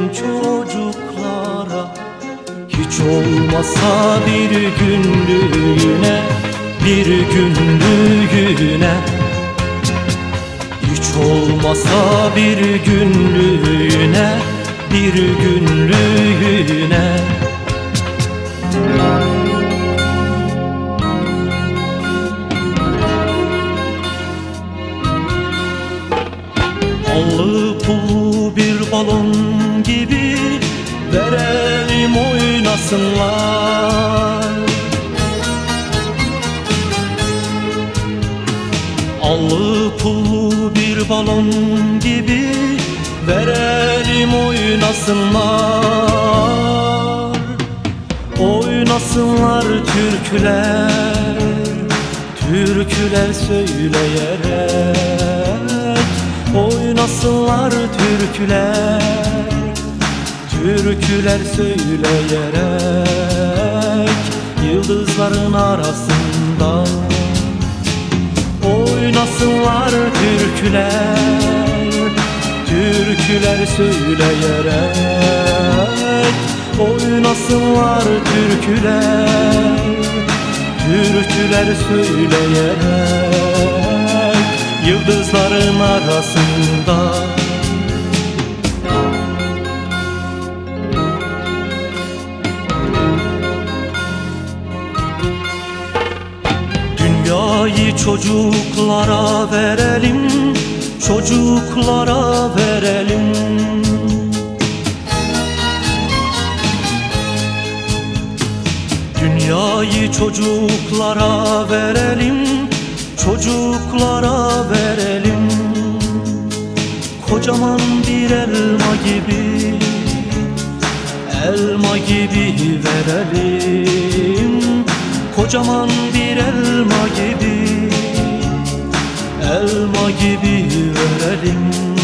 çocuklara, hiç olmasa bir günlüğüne, bir günlüğüne, hiç olmasa bir günlüğüne, bir günlüğüne. Allı pullu bir balon gibi verelim oynasınlar. Allı pullu bir balon gibi verelim oynasınlar. Oynasınlar türküler, türküler söyleyerek. Oynasınlar türküler, türküler söyleyerek. Yıldızların arasında oynasınlar türküler, türküler söyleyerek. Oynasınlar türküler, türküler söyleyerek. Yıldızların arasında dünyayı çocuklara verelim, çocuklara verelim. Dünyayı çocuklara verelim, çocuklara verelim. Kocaman bir elma gibi, elma gibi verelim. Kocaman bir elma gibi, elma gibi verelim.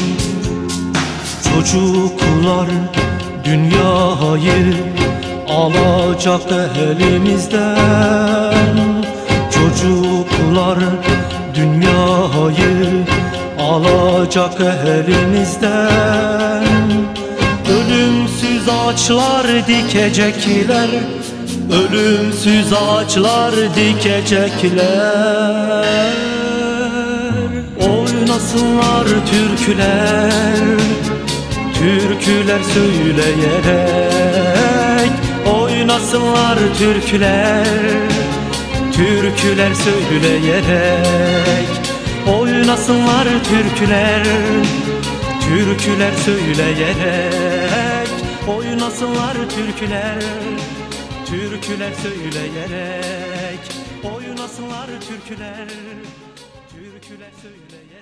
Çocuklar dünyayı alacak elimizden. Çocuklar dünyayı alacak elimizden. Ölümsüz ağaçlar dikecekler, ölümsüz ağaçlar dikecekler. Oynasınlar türküler, türküler söyleyerek. Oynasınlar türküler, türküler söyleyerek. Oynasınlar türküler, türküler söyleyerek. Oynasınlar türküler, türküler söyleyerek. Oynasınlar türküler, türküler söyleyerek.